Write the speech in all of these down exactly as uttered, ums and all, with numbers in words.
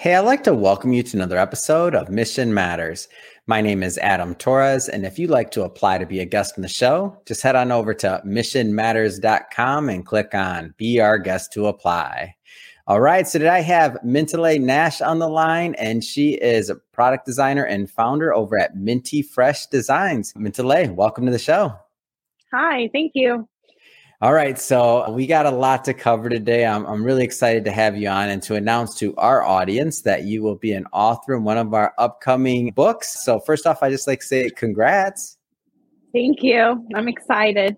Hey, I'd like to welcome you to another episode of Mission Matters. My name is Adam Torres, and if you'd like to apply to be a guest on the show, just head on over to mission matters dot com and click on Be Our Guest to apply. All right, so today I have Mintele Nash on the line, and she is a product designer and founder over at Minty Fresh Designs. Mintele, welcome to the show. Hi, thank you. All right, so we got a lot to cover today. I'm, I'm really excited to have you on and to announce to our audience that you will be an author in one of our upcoming books. So first off, I just like to say congrats. Thank you. I'm excited.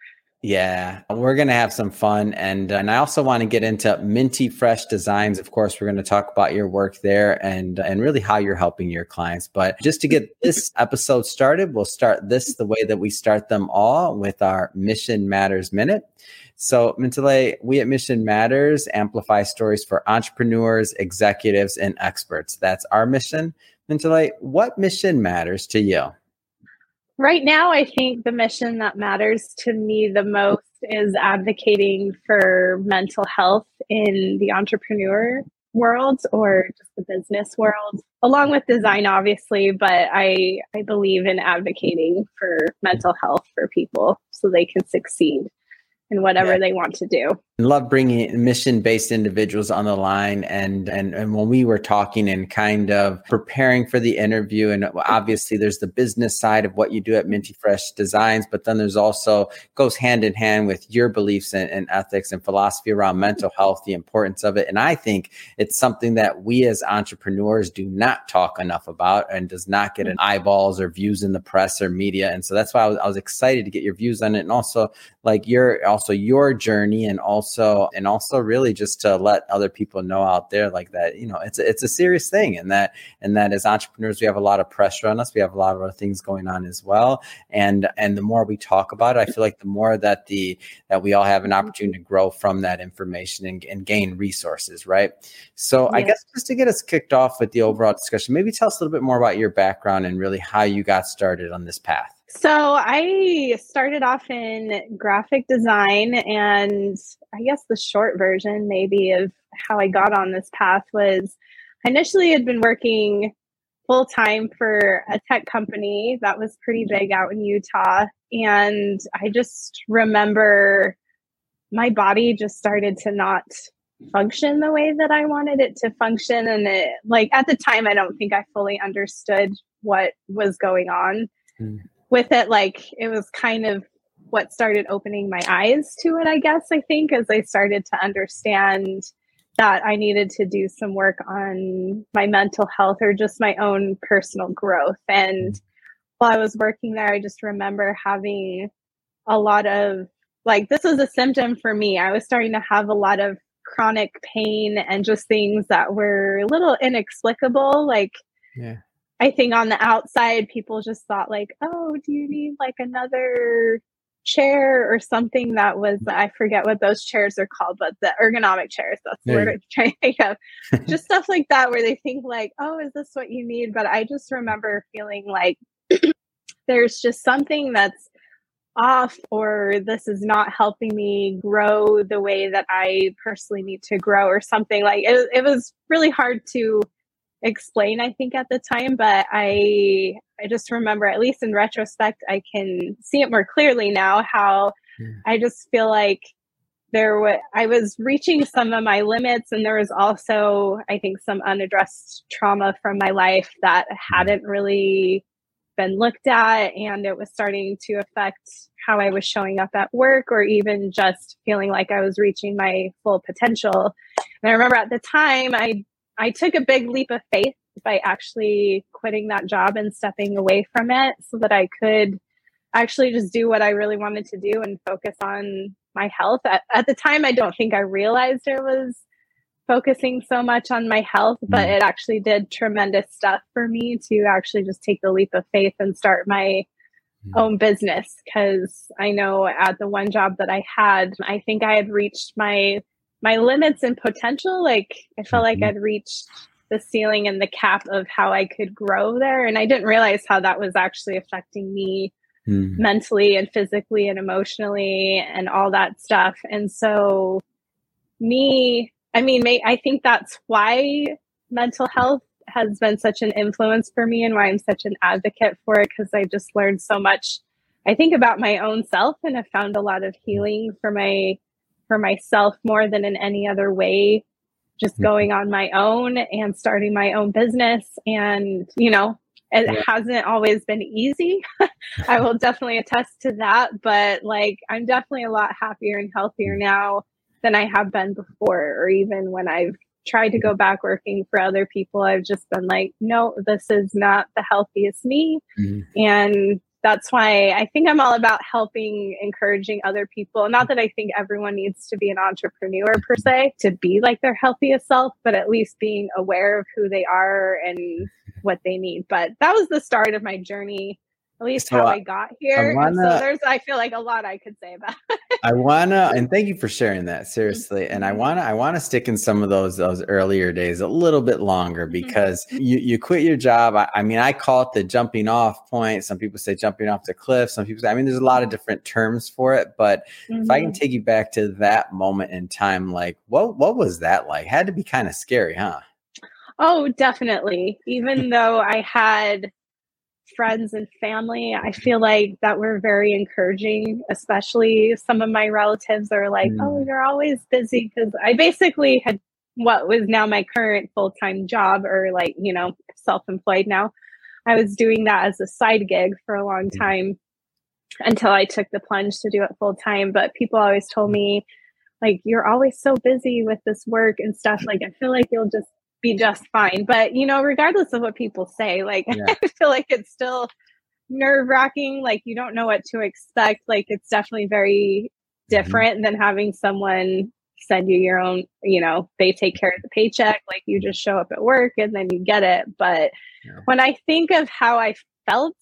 Yeah, we're going to have some fun. And, and I also want to get into Minty Fresh Designs. Of course, we're going to talk about your work there and, and really how you're helping your clients. But just to get this episode started, we'll start this the way that we start them all with our Mission Matters Minute. So Mintele, we at Mission Matters amplify stories for entrepreneurs, executives, and experts. That's our mission. Mintele, what mission matters to you? Right now, I think the mission that matters to me the most is advocating for mental health in the entrepreneur world or just the business world, along with design, obviously. But I, I believe in advocating for mental health for people so they can succeed in whatever yeah. they want to do. I love bringing mission-based individuals on the line. And, and, and when we were talking and kind of preparing for the interview, and obviously there's the business side of what you do at Minty Fresh Designs, but then there's also goes hand in hand with your beliefs and, and ethics and philosophy around mental health, the importance of it. And I think it's something that we as entrepreneurs do not talk enough about and does not get an eyeballs or views in the press or media. And so that's why I was, I was excited to get your views on it. And also like your, also your journey and also So, and also really just to let other people know out there like that, you know, it's a, it's a serious thing and that, and that as entrepreneurs, we have a lot of pressure on us. We have a lot of other things going on as well. And, and the more we talk about it, I feel like the more that the, that we all have an opportunity to grow from that information and, and gain resources. Right. So yeah. I guess just to get us kicked off with the overall discussion, maybe tell us a little bit more about your background and really how you got started on this path. So I started off in graphic design, and I guess the short version maybe of how I got on this path was I initially had been working full time for a tech company that was pretty big out in Utah. And I just remember my body just started to not function the way that I wanted it to function. And it, like at the time, I don't think I fully understood what was going on. Mm. With it, like it was kind of what started opening my eyes to it, I guess, I think, as I started to understand that I needed to do some work on my mental health or just my own personal growth. And while I was working there, I just remember having a lot of, like, this was a symptom for me. I was starting to have a lot of chronic pain and just things that were a little inexplicable, like, yeah. I think on the outside, people just thought like, oh, do you need like another chair or something that was, I forget what those chairs are called, but the ergonomic chairs, that's the word I'm trying to think of. Just stuff like that where they think like, oh, is this what you need? But I just remember feeling like there's just something that's off or this is not helping me grow the way that I personally need to grow or something. Like it, it was really hard to explain, I think, at the time, but I I just remember, at least in retrospect, I can see it more clearly now how yeah. I just feel like there was I was reaching some of my limits, and there was also, I think, some unaddressed trauma from my life that hadn't really been looked at, and it was starting to affect how I was showing up at work or even just feeling like I was reaching my full potential. And I remember at the time, I I took a big leap of faith by actually quitting that job and stepping away from it so that I could actually just do what I really wanted to do and focus on my health. At, at the time, I don't think I realized I was focusing so much on my health, but it actually did tremendous stuff for me to actually just take the leap of faith and start my own business. Because I know at the one job that I had, I think I had reached my my limits and potential. Like I felt mm-hmm. like I'd reached the ceiling and the cap of how I could grow there. And I didn't realize how that was actually affecting me mm. mentally and physically and emotionally and all that stuff. And so me, I mean, may, I think that's why mental health has been such an influence for me and why I'm such an advocate for it, because I just learned so much, I think, about my own self, and have found a lot of healing for my for myself more than in any other way, just going on my own and starting my own business. And, you know, it yeah. hasn't always been easy. I will definitely attest to that. But like, I'm definitely a lot happier and healthier now than I have been before, or even when I've tried to go back working for other people. I've just been like, no, this is not the healthiest me. Mm-hmm. And that's why I think I'm all about helping, encouraging other people. Not that I think everyone needs to be an entrepreneur per se to be like their healthiest self, but at least being aware of who they are and what they need. But that was the start of my journey, at least so how I, I got here. I wanna, so there's, I feel like a lot I could say about it. I wanna, and thank you for sharing that, seriously. And I wanna, I wanna stick in some of those those earlier days a little bit longer, because mm-hmm. you you quit your job. I, I mean, I call it the jumping off point. Some people say jumping off the cliff. Some people say, I mean, there's a lot of different terms for it. But mm-hmm. if I can take you back to that moment in time, like what what was that like? Had to be kind of scary, huh? Oh, definitely. Even though I had friends and family, I feel like that were very encouraging, especially some of my relatives are like, mm. oh, you're always busy. Because I basically had what was now my current full-time job, or like, you know, self-employed now. I was doing that as a side gig for a long time until I took the plunge to do it full-time. But people always told me, like, you're always so busy with this work and stuff. Like, I feel like you'll just be just fine. But, you know, regardless of what people say, like, yeah. I feel like it's still nerve wracking. Like, you don't know what to expect. Like, it's definitely very different mm-hmm. than having someone send you your own, you know, they take care of the paycheck. Like, you just show up at work and then you get it. But yeah. when I think of how I felt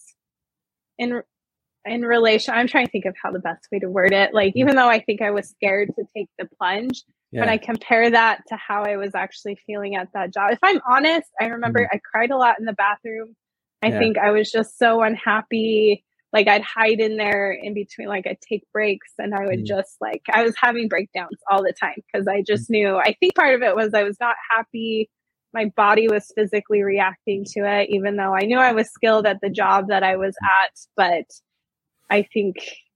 in, in relation, I'm trying to think of how the best way to word it. Like, even though I think I was scared to take the plunge, yeah. when I compare that to how I was actually feeling at that job, if I'm honest, I remember mm-hmm. I cried a lot in the bathroom. I yeah. think I was just so unhappy. Like, I'd hide in there in between, like I'd take breaks and I would mm-hmm. just like, I was having breakdowns all the time because I just mm-hmm. knew, I think part of it was I was not happy. My body was physically reacting to it, even though I knew I was skilled at the job that I was at. But I think,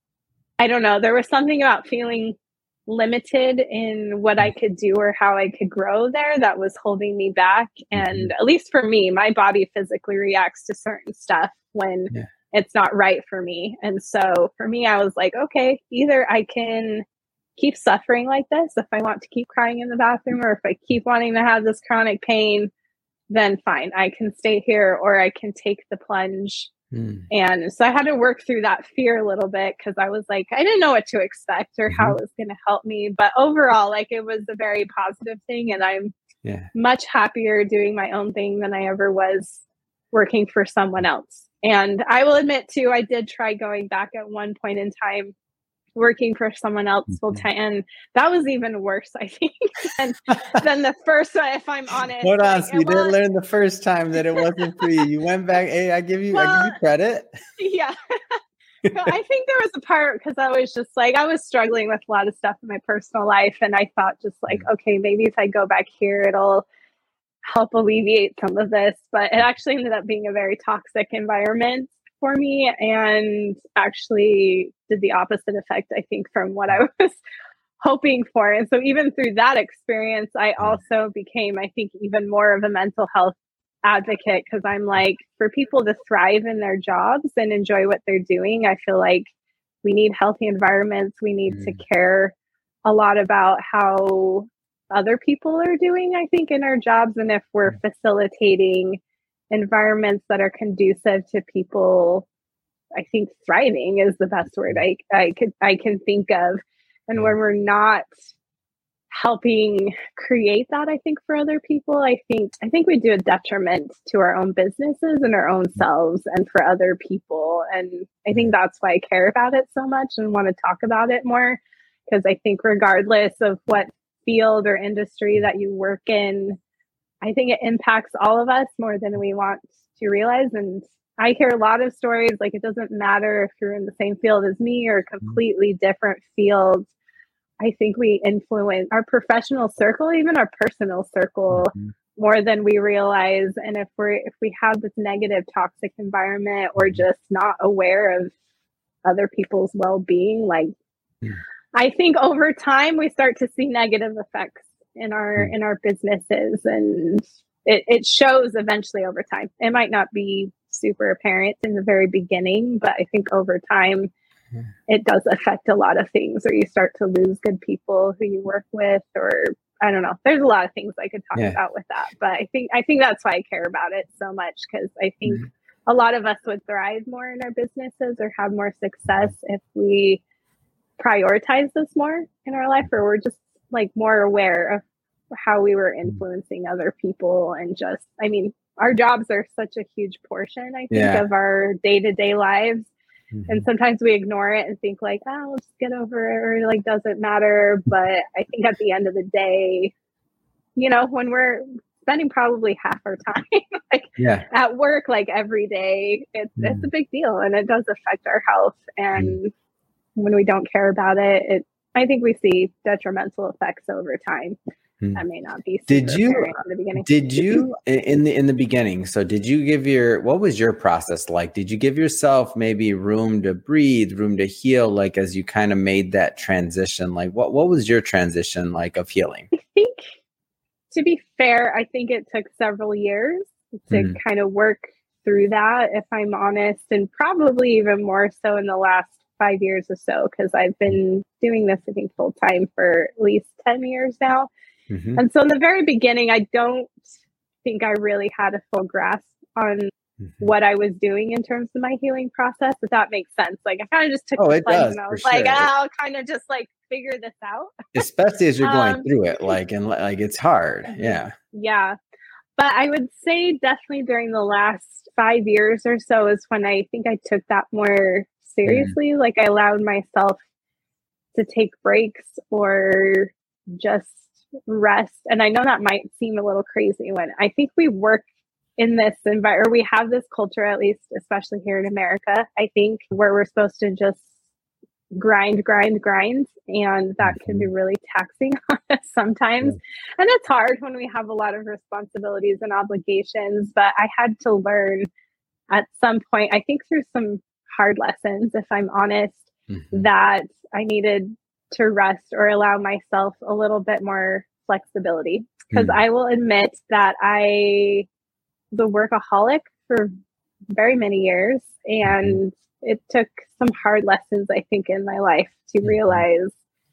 I don't know, there was something about feeling limited in what I could do or how I could grow there that was holding me back. And at least for me, my body physically reacts to certain stuff when yeah. it's not right for me. And so for me, I was like, okay, either I can keep suffering like this if I want to keep crying in the bathroom, or if I keep wanting to have this chronic pain, then fine, I can stay here, or I can take the plunge. Mm. And so I had to work through that fear a little bit, because I was like, I didn't know what to expect or mm-hmm. how it was going to help me. But overall, like, it was a very positive thing. And I'm yeah. much happier doing my own thing than I ever was working for someone else. And I will admit too, I did try going back at one point in time, working for someone else mm-hmm. full time, and that was even worse, I think, than, than the first one, if I'm honest. Hold on, like, so you did learn the first time that it wasn't for you. You went back. Hey, I give you, well, I give you credit. Yeah, I think there was a part because I was just like, I was struggling with a lot of stuff in my personal life, and I thought just like, mm-hmm. okay, maybe if I go back here, it'll help alleviate some of this. But it actually ended up being a very toxic environment for me, and actually did the opposite effect, I think, from what I was hoping for. And so even through that experience, I also became, I think, even more of a mental health advocate, because I'm like, for people to thrive in their jobs and enjoy what they're doing, I feel like we need healthy environments. We need mm. to care a lot about how other people are doing, I think, in our jobs. And if we're facilitating environments that are conducive to people, I think thriving is the best word I I could I can think of. And when we're not helping create that, I think, for other people, I think I think we do a detriment to our own businesses and our own selves and for other people. And I think that's why I care about it so much and want to talk about it more, because I think regardless of what field or industry that you work in, I think it impacts all of us more than we want to realize. And I hear a lot of stories, like, it doesn't matter if you're in the same field as me or a completely different field. I think we influence our professional circle, even our personal circle, mm-hmm. more than we realize. And if we're if we have this negative, toxic environment, or just not aware of other people's well-being, like mm. I think over time we start to see negative effects in our mm. in our businesses, and it, it shows eventually over time. It might not be super apparent in the very beginning, but I think over time mm. it does affect a lot of things, or you start to lose good people who you work with, or I don't know. There's a lot of things I could talk yeah. about with that, but I think I think that's why I care about it so much, because I think mm. a lot of us would thrive more in our businesses or have more success if we prioritize this more in our life, or we're just like more aware of how we were influencing other people. And just, I mean, our jobs are such a huge portion, I think, yeah. of our day-to-day lives. Mm-hmm. And sometimes we ignore it and think like, oh, we'll just get over it, or like, doesn't matter. But I think at the end of the day, you know, when we're spending probably half our time like yeah. at work, like every day, it's, mm. it's a big deal, and it does affect our health. And mm. when we don't care about it, it, I think we see detrimental effects over time. Mm. That may not be. Did you, in the beginning. did you in the, in the beginning, so did you give your, what was your process like? Did you give yourself maybe room to breathe, room to heal, like as you kind of made that transition? Like what, what was your transition like of healing? I think, to be fair, I think it took several years to mm. kind of work through that, if I'm honest, and probably even more so in the last five years or so, because I've been doing this, I think, full time for at least ten years now. Mm-hmm. And so in the very beginning, I don't think I really had a full grasp on mm-hmm. what I was doing in terms of my healing process, if that makes sense. Like I kind of just took oh, the it plunge does, and I was for like, sure. oh, I'll kind of just like figure this out. Especially as you're going um, through it, like, and like, it's hard. Yeah. Yeah. But I would say definitely during the last five years or so is when I think I took that more seriously. Mm. Like I allowed myself to take breaks or just rest. And I know that might seem a little crazy when I think we work in this environment, or we have this culture, at least, especially here in America, I think, where we're supposed to just grind, grind, grind. And that can be really taxing on us sometimes. Yeah. And it's hard when we have a lot of responsibilities and obligations. But I had to learn at some point, I think through some hard lessons, if I'm honest, mm-hmm. that I needed to rest or allow myself a little bit more flexibility. Because mm. I will admit that I was a workaholic for very many years, and mm. it took some hard lessons, I think, in my life to mm. realize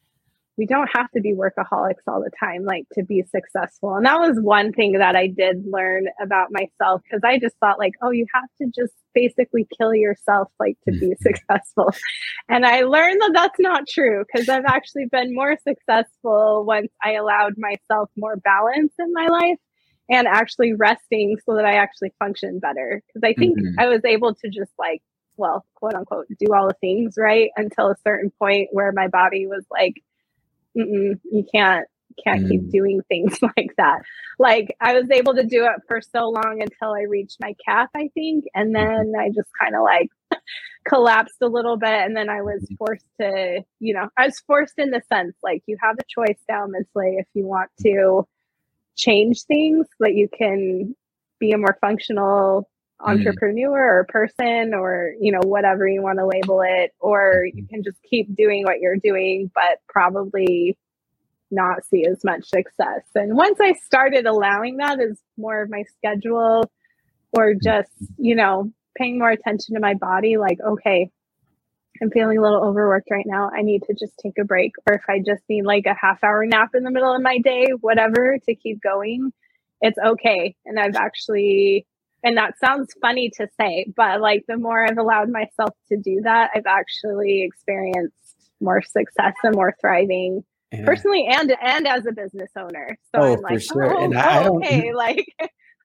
we don't have to be workaholics all the time, like to be successful. And that was one thing that I did learn about myself, because I just thought like, oh, you have to just basically kill yourself like to be successful. And I learned that that's not true, because I've actually been more successful once I allowed myself more balance in my life and actually resting so that I actually function better. Because I think mm-hmm. I was able to just like, well, quote unquote, do all the things right until a certain point where my body was like, Mm-mm, you can't can't mm. keep doing things like that. Like I was able to do it for so long until I reached my cap, I think. And then I just kind of like collapsed a little bit. And then I was forced to, you know, I was forced in the sense like you have a choice now mentally if you want to change things, that you can be a more functional entrepreneur or person, or, you know, whatever you want to label it, or you can just keep doing what you're doing, but probably not see as much success. And once I started allowing that as more of my schedule, or just, you know, paying more attention to my body, like, okay, I'm feeling a little overworked right now. I need to just take a break. Or if I just need like a half hour nap in the middle of my day, whatever, to keep going, it's okay. And I've actually, and that sounds funny to say, but like the more I've allowed myself to do that, I've actually experienced more success and more thriving yeah. personally and and as a business owner. So oh, I'm like, for sure. oh, and oh I don't, okay, like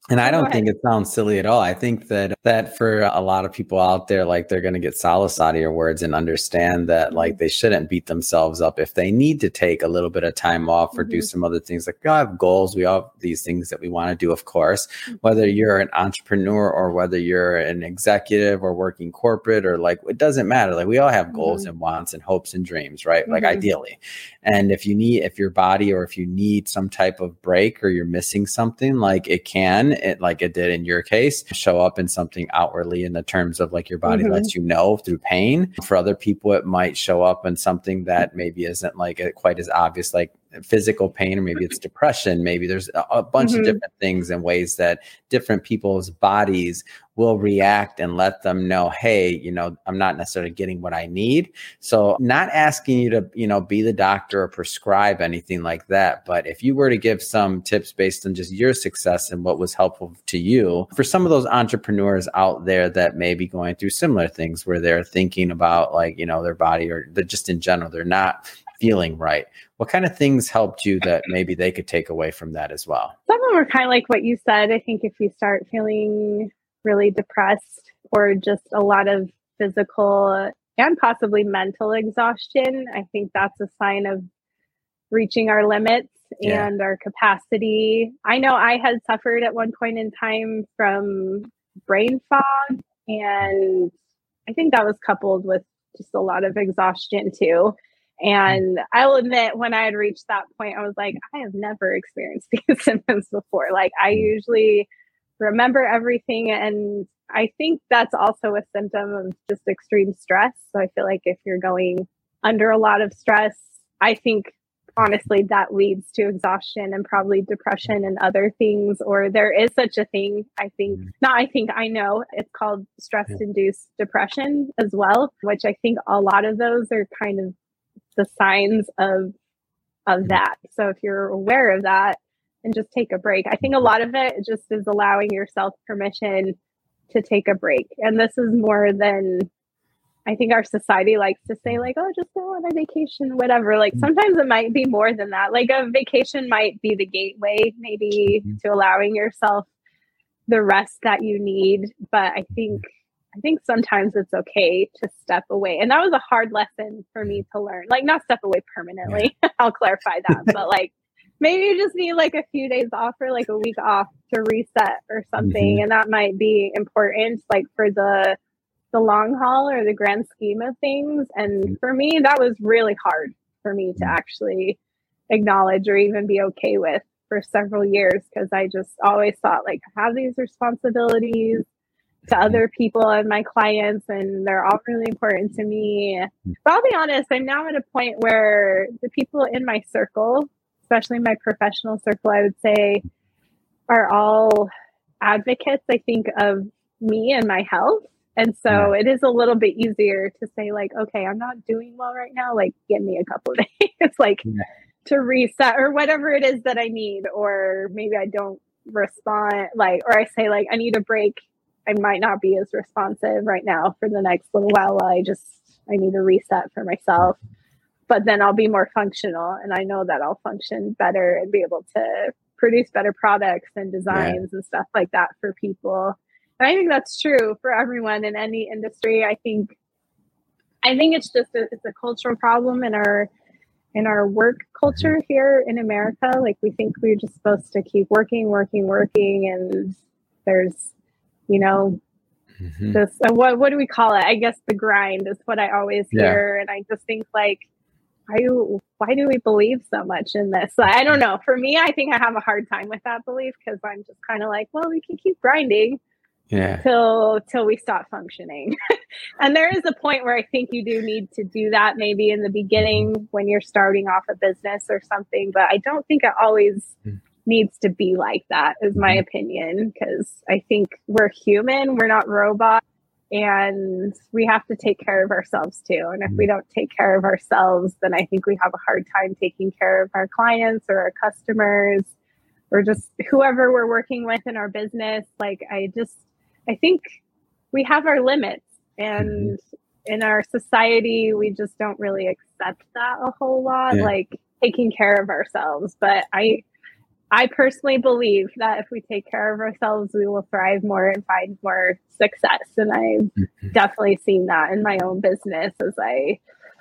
And I Oh, go don't think ahead. it sounds silly at all. I think that that for a lot of people out there, like they're going to get solace out of your words and understand that like they shouldn't beat themselves up if they need to take a little bit of time off or do Mm-hmm. some other things. Like we all have goals. We all have these things that we want to do, of course, whether you're an entrepreneur or whether you're an executive or working corporate or like, it doesn't matter. Like we all have goals Mm-hmm. and wants and hopes and dreams, right? Like Mm-hmm. ideally. And if you need, if your body or if you need some type of break or you're missing something, like it can, it like it did in your case, show up in something outwardly in the terms of like your body Mm-hmm. lets you know through pain. For other people, it might show up in something that maybe isn't like quite as obvious, like physical pain, or maybe it's depression. Maybe there's a, a bunch of Mm-hmm. different things and ways that different people's bodies will react and let them know, hey, you know, I'm not necessarily getting what I need. So not asking you to, you know, be the doctor or prescribe anything like that. But if you were to give some tips based on just your success and what was helpful to you for some of those entrepreneurs out there that may be going through similar things where they're thinking about like, you know, their body or they're just in general, they're not feeling right. What kind of things helped you that maybe they could take away from that as well? Some of them are kind of like what you said. I think if you start feeling really depressed or just a lot of physical and possibly mental exhaustion, I think that's a sign of reaching our limits Yeah. and our capacity. I know I had suffered at one point in time from brain fog, and I think that was coupled with just a lot of exhaustion too. And I'll admit, when I had reached that point, I was like, I have never experienced these symptoms before. Like, I usually remember everything. And I think that's also a symptom of just extreme stress. So I feel like if you're going under a lot of stress, I think honestly that leads to exhaustion and probably depression and other things. Or there is such a thing, I think, not I think, I know it's called stress induced depression as well, which I think a lot of those are kind of the signs of of that. So if you're aware of that, and just take a break. I think a lot of it just is allowing yourself permission to take a break. And this is more than I think our society likes to say, like, oh, just go on a vacation, whatever. Like sometimes it might be more than that. Like a vacation might be the gateway, maybe to allowing yourself the rest that you need. But I think I think sometimes it's okay to step away. And that was a hard lesson for me to learn. Like not step away permanently. Yeah. I'll clarify that. But like maybe you just need like a few days off or like a week off to reset or something. Mm-hmm. And that might be important like for the the long haul or the grand scheme of things. And for me, that was really hard for me to actually acknowledge or even be okay with for several years, because I just always thought like I have these responsibilities to other people and my clients, and they're all really important to me. But I'll be honest, I'm now at a point where the people in my circle, especially my professional circle, I would say, are all advocates, I think, of me and my health. And so yeah. It is a little bit easier to say like, okay, I'm not doing well right now. Like, give me a couple of days. It's like yeah. to reset or whatever it is that I need, or maybe I don't respond like, or I say like, I need a break. I might not be as responsive right now for the next little while. I just, I need a reset for myself, but then I'll be more functional. And I know that I'll function better and be able to produce better products and designs yeah. and stuff like that for people. And I think that's true for everyone in any industry. I think, I think it's just, a, it's a cultural problem in our, in our work culture here in America. Like we think we're just supposed to keep working, working, working. And there's, you know, mm-hmm. this, uh, what, what do we call it? I guess the grind is what I always hear. Yeah. And I just think like, why do, why do we believe so much in this? I don't know. For me, I think I have a hard time with that belief, because I'm just kind of like, well, we can keep grinding yeah. till, till we stop functioning. And there is a point where I think you do need to do that, maybe in the beginning when you're starting off a business or something. But I don't think it always mm. needs to be like that, is my opinion, because I think we're human, we're not robots, and we have to take care of ourselves too. And if we don't take care of ourselves, then I think we have a hard time taking care of our clients or our customers or just whoever we're working with in our business. Like I just, I think we have our limits, and in our society, we just don't really accept that a whole lot, yeah. like taking care of ourselves. But I, I personally believe that if we take care of ourselves, we will thrive more and find more success. And I've mm-hmm. definitely seen that in my own business as I,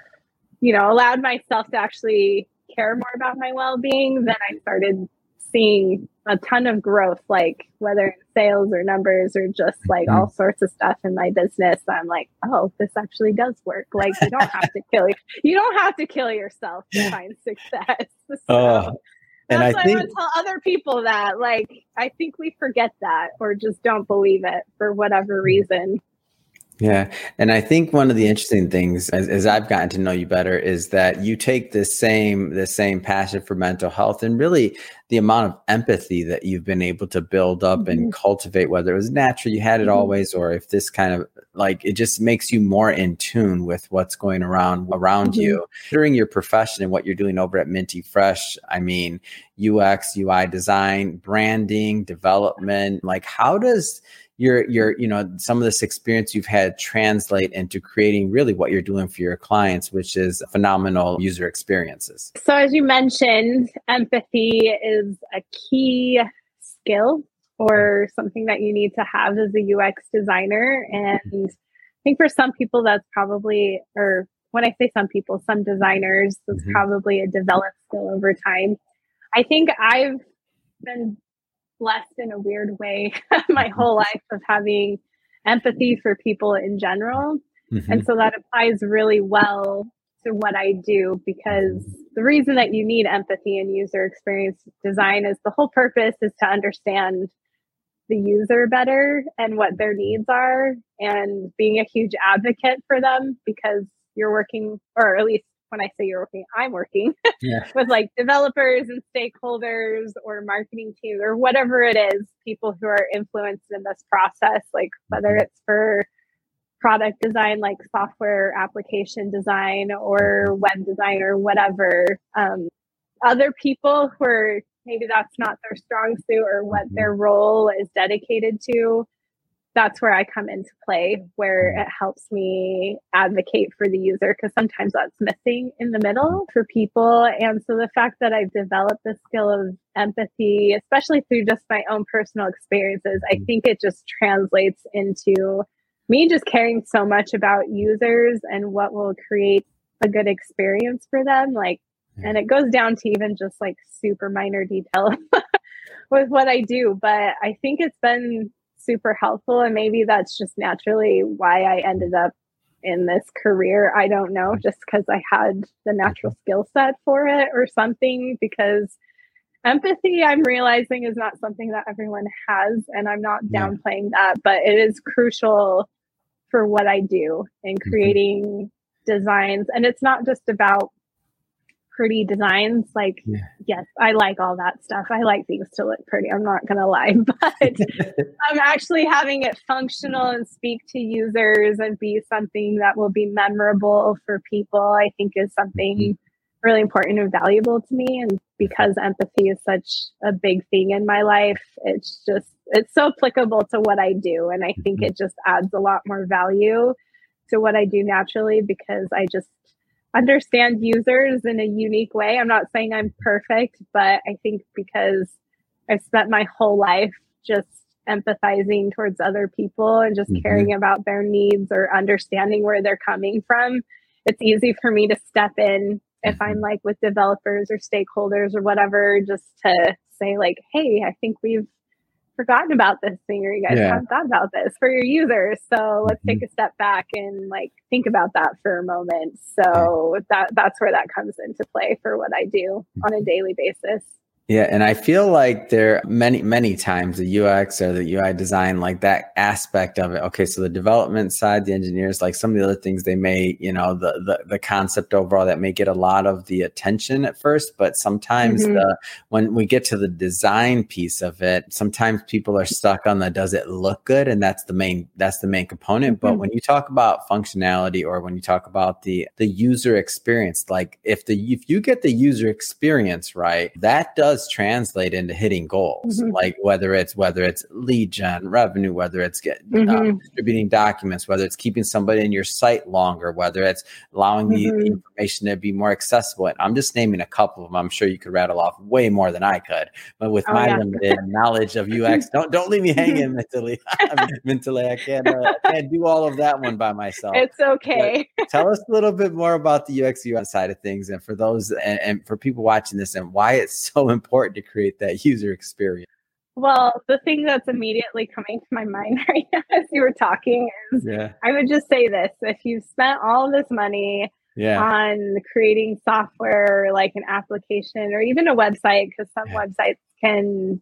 you know, allowed myself to actually care more about my well-being. Then I started seeing a ton of growth, like whether in sales or numbers or just like mm-hmm. all sorts of stuff in my business. I'm like, oh, this actually does work. Like you don't have to kill you. You don't have to kill yourself to find success. So, oh. And That's I why think I want to tell other people that, like, I think we forget that or just don't believe it for whatever reason. Yeah. And I think one of the interesting things as, as I've gotten to know you better is that you take this same, this same passion for mental health and really the amount of empathy that you've been able to build up mm-hmm. and cultivate, whether it was natural, you had it mm-hmm. always, or if this kind of like, it just makes you more in tune with what's going around around mm-hmm. you during your profession and what you're doing over at Minty Fresh. I mean, U X, U I design, branding, development, like how does your, your, you know, some of this experience you've had translate into creating really what you're doing for your clients, which is phenomenal user experiences? So as you mentioned, empathy is a key skill or something that you need to have as a U X designer. And I think for some people that's probably, or when I say some people, some designers, that's mm-hmm. probably a developed skill over time. I think I've been blessed in a weird way my whole life of having empathy for people in general. Mm-hmm. And so that applies really well to what I do, because the reason that you need empathy in user experience design is the whole purpose is to understand the user better and what their needs are, and being a huge advocate for them, because you're working, or at least when I say you're working, I'm working yeah. with like developers and stakeholders or marketing teams or whatever it is, people who are influenced in this process, like whether it's for product design, like software application design or web design or whatever. Um, other people who are, maybe that's not their strong suit or what their role is dedicated to, that's where I come into play, where it helps me advocate for the user, because sometimes that's missing in the middle for people. And so the fact that I've developed the skill of empathy, especially through just my own personal experiences, I think it just translates into me just caring so much about users and what will create a good experience for them. Like, and it goes down to even just like super minor detail with what I do. But I think it's been super helpful. And maybe that's just naturally why I ended up in this career. I don't know, just because I had the natural skill set for it or something, because empathy, I'm realizing, is not something that everyone has. And I'm not downplaying that, but it is crucial for what I do in creating mm-hmm. designs. And it's not just about pretty designs. Like, yeah. yes, I like all that stuff. I like things to look pretty. I'm not going to lie, but I'm actually having it functional and speak to users and be something that will be memorable for people, I think is something really important and valuable to me. And because empathy is such a big thing in my life, it's just, it's so applicable to what I do. And I think it just adds a lot more value to what I do naturally, because I just understand users in a unique way. I'm not saying I'm perfect, but I think because I've spent my whole life just empathizing towards other people and just mm-hmm. caring about their needs or understanding where they're coming from, it's easy for me to step in if I'm like with developers or stakeholders or whatever, just to say like, hey, I think we've forgotten about this thing, or you guys yeah. haven't thought about this for your users. So let's mm-hmm. take a step back and like think about that for a moment. So that that's where that comes into play for what I do on a daily basis. Yeah. And I feel like there are many, many times the U X or the U I design, like that aspect of it. Okay. So the development side, the engineers, like some of the other things they may, you know, the, the, the concept overall that may get a lot of the attention at first, but sometimes mm-hmm. the, when we get to the design piece of it, sometimes people are stuck on the, does it look good? And that's the main, that's the main component. But mm-hmm. when you talk about functionality, or when you talk about the, the user experience, like if the, if you get the user experience right, that does does translate into hitting goals, Mm-hmm. like whether it's whether it's lead gen, revenue, whether it's get, Mm-hmm. um, distributing documents, whether it's keeping somebody in your site longer, whether it's allowing the, Mm-hmm. the information to be more accessible. And I'm just naming a couple of them. I'm sure you could rattle off way more than I could, but with Oh, my yeah. limited knowledge of U X, don't don't leave me hanging mentally. mentally, I can't uh, I can't do all of that one by myself. It's okay. Tell us a little bit more about the U X U I side of things, and for those and, and for people watching this, and why it's so important to create that user experience. Well, the thing that's immediately coming to my mind right now as you were talking is, yeah. I would just say this: if you've spent all this money yeah. on creating software like an application or even a website, because some yeah. websites can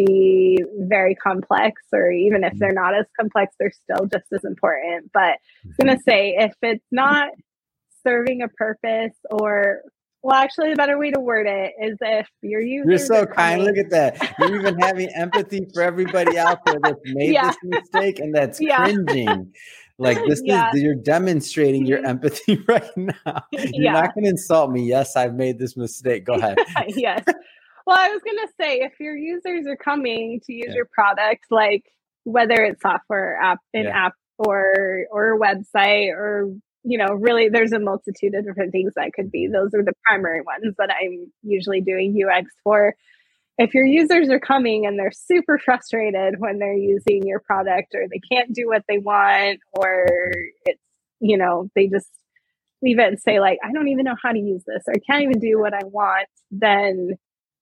be very complex, or even if they're not as complex, they're still just as important. But I was going to say, if it's not serving a purpose, or well, actually, the better way to word it is if your users. You're so kind. Look at that. You're even having empathy for everybody out there that's made yeah. this mistake and that's yeah. cringing. Like this yeah. is you're demonstrating your empathy right now. You're yeah. not going to insult me. Yes, I've made this mistake. Go ahead. yes. Well, I was going to say, if your users are coming to use yeah. your product, like whether it's software, app, an yeah. app, or or a website, or you know, really, there's a multitude of different things that could be. Those are the primary ones that I'm usually doing U X for. If your users are coming and they're super frustrated when they're using your product, or they can't do what they want, or it's, you know, they just leave it and say like, I don't even know how to use this, or I can't even do what I want, then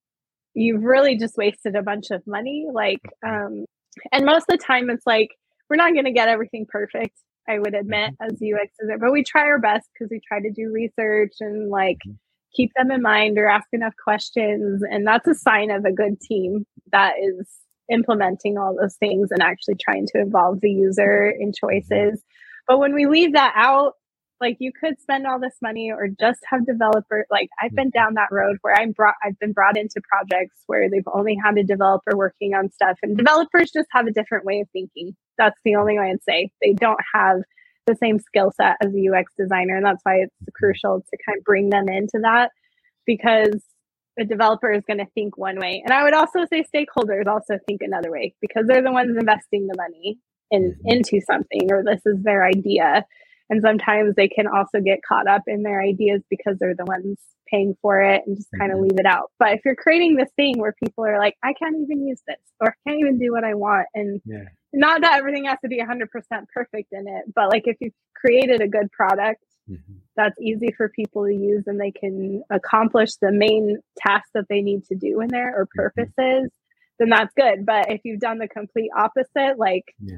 you've really just wasted a bunch of money. Like, um, and most of the time it's like, we're not going to get everything perfect, I would admit, as U X designer, but we try our best because we try to do research and like keep them in mind or ask enough questions. And that's a sign of a good team that is implementing all those things and actually trying to involve the user in choices. But when we leave that out, like you could spend all this money or just have developer. Like I've been down that road where I'm brought, I've been brought into projects where they've only had a developer working on stuff, and developers just have a different way of thinking. That's the only way I'd say. They don't have the same skill set as a U X designer. And that's why it's crucial to kind of bring them into that, because a developer is going to think one way. And I would also say stakeholders also think another way, because they're the ones investing the money in into something, or this is their idea. And sometimes they can also get caught up in their ideas because they're the ones paying for it and just kind of mm-hmm. leave it out. But if you're creating this thing where people are like, I can't even use this, or I can't even do what I want. And yeah. not that everything has to be one hundred percent perfect in it, but like if you've created a good product mm-hmm. that's easy for people to use and they can accomplish the main tasks that they need to do in there or purposes, mm-hmm. then that's good. But if you've done the complete opposite, like, yeah.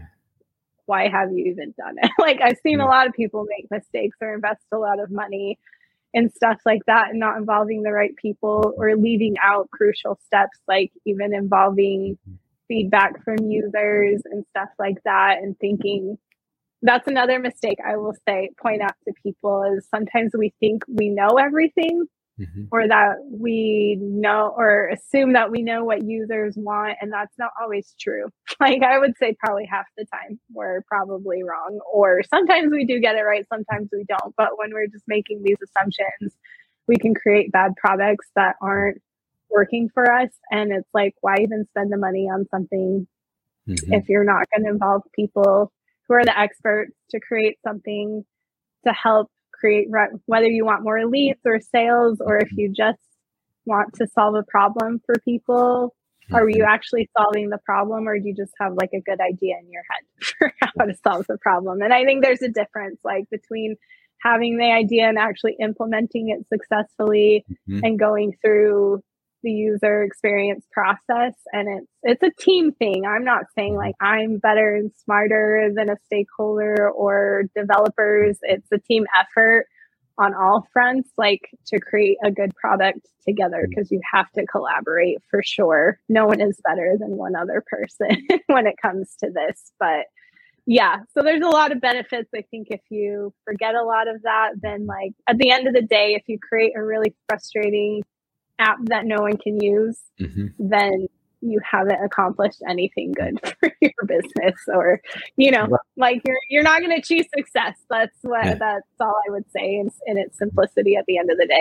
why have you even done it? Like I've seen yeah. a lot of people make mistakes or invest a lot of money in stuff like that and not involving the right people, or leaving out crucial steps, like even involving feedback from users and stuff like that. And thinking that's another mistake I will say, point out to people, is sometimes we think we know everything mm-hmm. or that we know or assume that we know what users want. And that's not always true. Like I would say probably half the time we're probably wrong, or sometimes we do get it right, sometimes we don't. But when we're just making these assumptions, we can create bad products that aren't working for us. And it's like, why even spend the money on something mm-hmm. if you're not going to involve people who are the experts to create something to help create, whether you want more leads or sales, or if you just want to solve a problem for people. Mm-hmm. Are you actually solving the problem, or do you just have like a good idea in your head for how to solve the problem? And I think there's a difference like between having the idea and actually implementing it successfully mm-hmm. and going through the user experience process. And it's it's a team thing. I'm not saying like I'm better and smarter than a stakeholder or developers. It's a team effort on all fronts, like to create a good product together, because you have to collaborate for sure. No one is better than one other person when it comes to this. But yeah, so there's a lot of benefits. I think if you forget a lot of that, then like at the end of the day, if you create a really frustrating app that no one can use, mm-hmm. then you haven't accomplished anything good for your business, or you know, right. like you're you're not going to achieve success. That's what yeah. that's all I would say in, in its simplicity at the end of the day.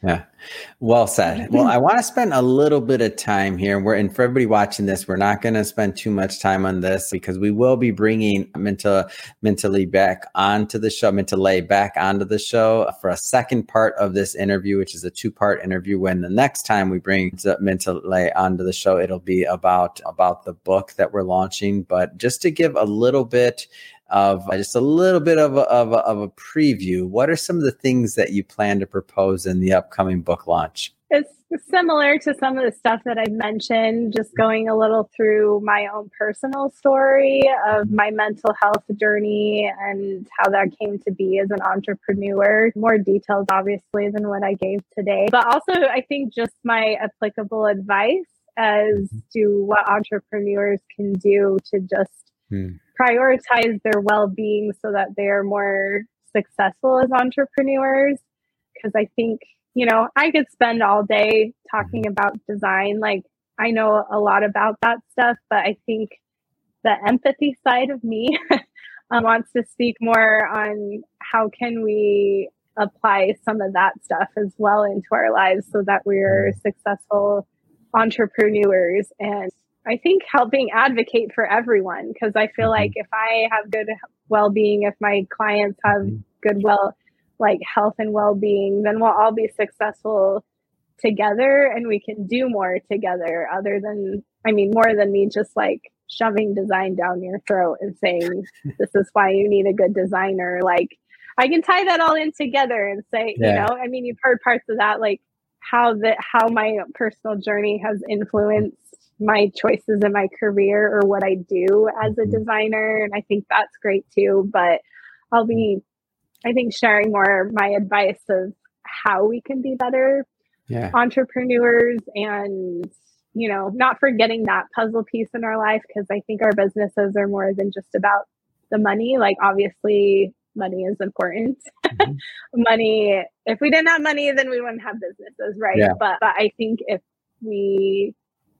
Yeah. Well said. Well, I want to spend a little bit of time here. We're, and for everybody watching this, we're not going to spend too much time on this because we will be bringing Minta, Minta Lee back onto the show, Minta Lee back onto the show for a second part of this interview, which is a two-part interview. When the next time we bring Minta Lee onto the show, it'll be about, about the book that we're launching. But just to give a little bit of uh, just a little bit of a, of, a, of a preview, what are some of the things that you plan to propose in the upcoming book launch? It's similar to some of the stuff that I've mentioned, just going a little through my own personal story of my mental health journey and how that came to be as an entrepreneur. More details, obviously, than what I gave today. But also, I think just my applicable advice as to what entrepreneurs can do to just hmm. prioritize their well-being so that they are more successful as entrepreneurs. Because I think, you know, I could spend all day talking about design. Like, I know a lot about that stuff, but I think the empathy side of me um, wants to speak more on how can we apply some of that stuff as well into our lives so that we're successful entrepreneurs. And I think helping advocate for everyone, because I feel like if I have good well-being, if my clients have good well, like health and well-being, then we'll all be successful together and we can do more together other than, I mean, more than me just like shoving design down your throat and saying, this is why you need a good designer. Like, I can tie that all in together and say, yeah. you know, I mean, you've heard parts of that, like how the, how my personal journey has influenced my choices in my career or what I do as a designer. And I think that's great too, but I'll be, I think, sharing more my advice of how we can be better yeah. entrepreneurs and, you know, not forgetting that puzzle piece in our life. Cause I think our businesses are more than just about the money. Like, obviously money is important. Mm-hmm. Money, if we didn't have money, then we wouldn't have businesses. Right. Yeah. But, but I think if we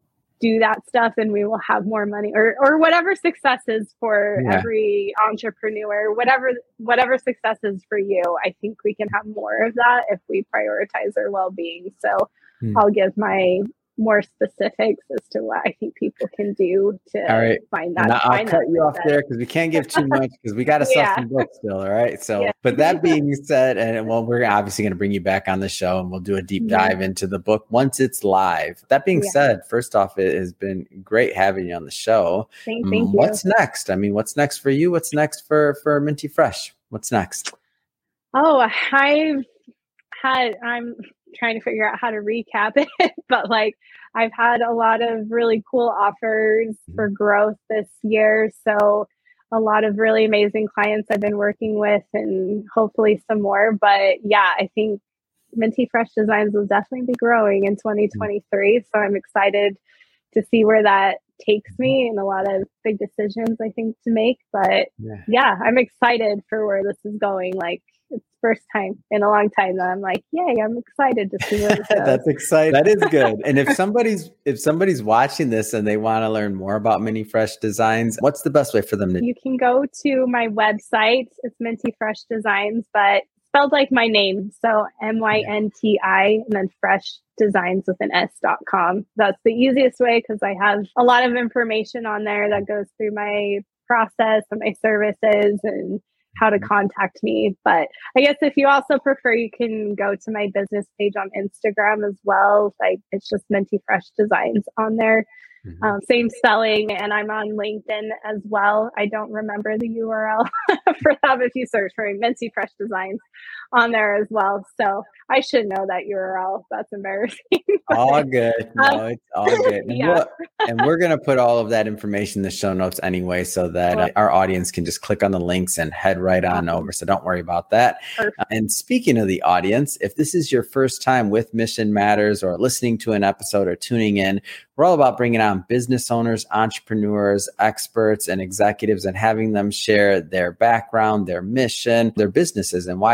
do that stuff and we will have more money or or whatever success is for yeah. every entrepreneur, whatever whatever success is for you, I think we can have more of that if we prioritize our well-being. So hmm. I'll give my more specifics as to what I think people can do to all right. find that. And I'll find cut that you off there because we can't give too much because we got to sell yeah. some books still. All right. So, yeah. but that being said, and well, we're obviously going to bring you back on the show and we'll do a deep dive yeah. into the book once it's live. That being yeah. said, first off, it has been great having you on the show. Thank, thank um, what's you. next? I mean, what's next for you? What's next for, for Minty Fresh? What's next? Oh, I've had, I'm trying to figure out how to recap it, but like, I've had a lot of really cool offers for growth this year. So a lot of really amazing clients I've been working with and hopefully some more. But yeah, I think Minty Fresh Designs will definitely be growing in twenty twenty-three. So I'm excited to see where that takes me and a lot of big decisions I think to make. But yeah, yeah I'm excited for where this is going. Like, it's the first time in a long time that I'm like, yay, I'm excited to see where this goes. That's exciting. That is good. And if somebody's if somebody's watching this and they want to learn more about Minty Fresh Designs, what's the best way for them to? You can go to my website. It's Minty Fresh Designs, but spelled like my name. So M Y N T I and then Fresh Designs with an S dot com. That's the easiest way because I have a lot of information on there that goes through my process and my services and how to contact me. But I guess if you also prefer, you can go to my business page on Instagram as well. Like, it's just Minty Fresh Designs on there. Mm-hmm. Um, same spelling, and I'm on LinkedIn as well. I don't remember the U R L for that, but if you search for Minty Fresh Designs on there as well. So I should know that U R L. That's embarrassing. All good. No, um, it's all good. And, yeah. we'll, and we're going to put all of that information in the show notes anyway, so that uh, our audience can just click on the links and head right on over. So don't worry about that. Uh, and speaking of the audience, if this is your first time with Mission Matters or listening to an episode or tuning in, we're all about bringing on business owners, entrepreneurs, experts, and executives and having them share their background, their mission, their businesses, and why they do what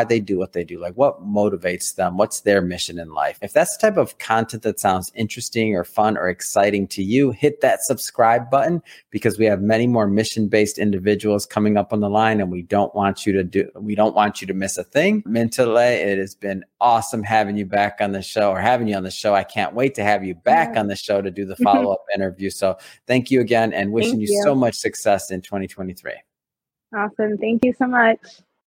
what they do? Like what motivates them? What's their mission in life? If that's the type of content that sounds interesting or fun or exciting to you, hit that subscribe button, because we have many more mission-based individuals coming up on the line, and we don't want you to do, we don't want you to miss a thing. Mintele, it has been awesome having you back on the show, or having you on the show. I can't wait to have you back on the show to do the follow-up interview. So thank you again, and wishing you. you so much success in twenty twenty-three. Awesome. Thank you so much.